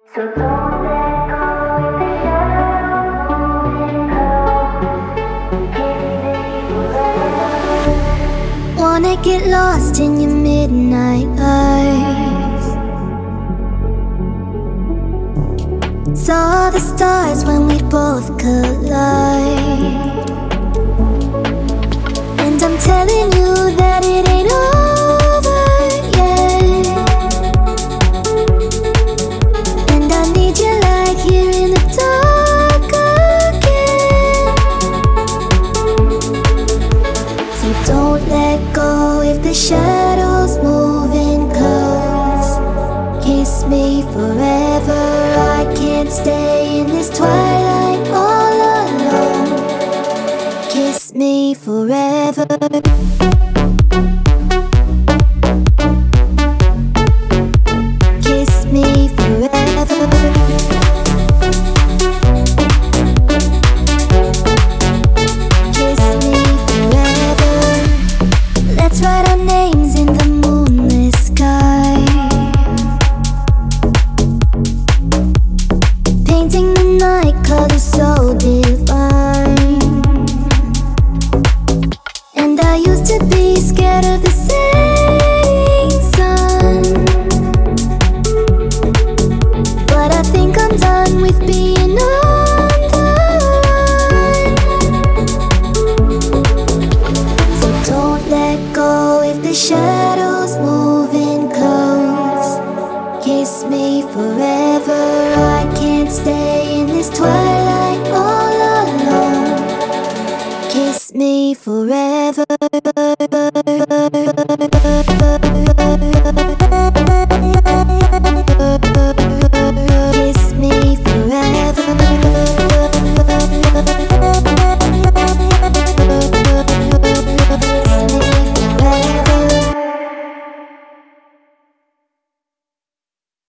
So don't let go if the shadows moving close. Kiss me forever. Wanna get lost in your midnight eyes. Saw the stars when we both collide. And I'm telling you that it ain't over yet. And I need you like here in the dark again. So don't let go if the shadows moving close. Kiss me forever, I can't stay in this twilight all alone. Kiss me forever. Kiss me forever. Kiss me forever. Let's write our names in the moonless sky, painting the night colors so divine. And I used to be scared of the setting sun, but I think I'm done with being on the run. So don't let go if the shadows moving close. Kiss me forever, I can't stay in this twilight